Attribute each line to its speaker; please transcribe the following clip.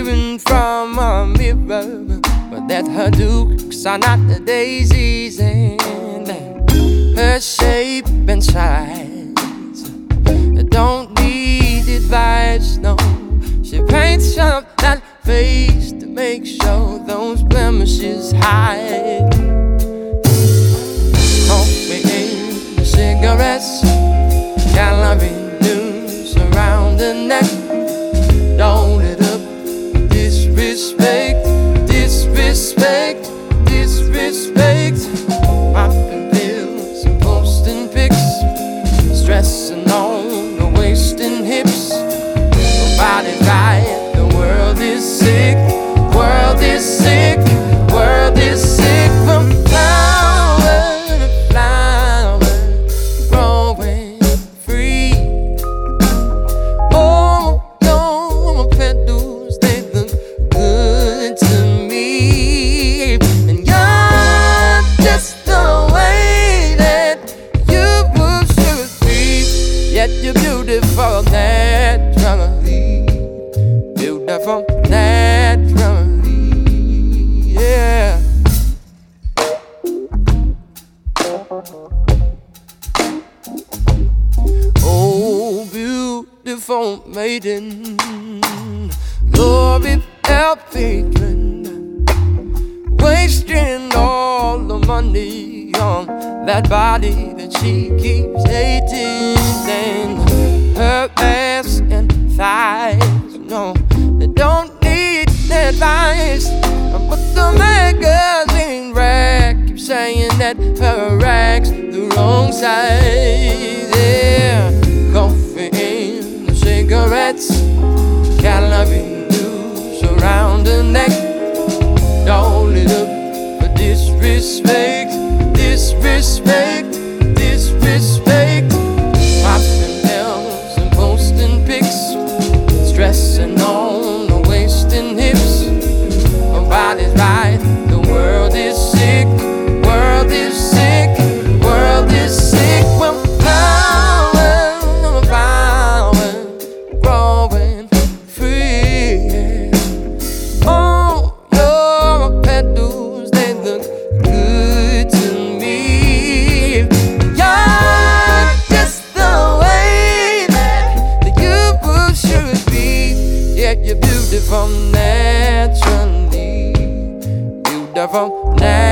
Speaker 1: even from a mirror. But that her dukes are not the daisies, and her shape and size don't need advice, no. She paints up that face to make sure those blemishes hide. Coffee and cigarettes, calorie news around the neck. Don't it up, disrespect, disrespect, disrespect. Popping pills and posting pics, stressing on the wasting hips. Nobody's right, the world is sick, world is sick, world is sick. From flower to flower, growing free. Oh, your petals, they look good to me. And you're just the way that you should be. Yet you're beautiful naturally, beautiful naturally, yeah. Oh, beautiful maiden, glory without patron, wasting all the money on that body that she keeps hating. And her ass and thighs, no, they don't need advice. But the magazine rack keeps saying that her rack's the wrong size, yeah. Coffee and cigarettes, calorie news around the neck. Don't it up for disrespect, disrespect, disrespect. Popping pills and posting pics, stressing on the wasting hips. Nobody's right, the world is sick, world is sick, world is sick. Well, flower, flower, growing free. Oh, your petals, they look good to me. You're just the way that you should be. Yet you're beautiful naturally, beautiful naturally.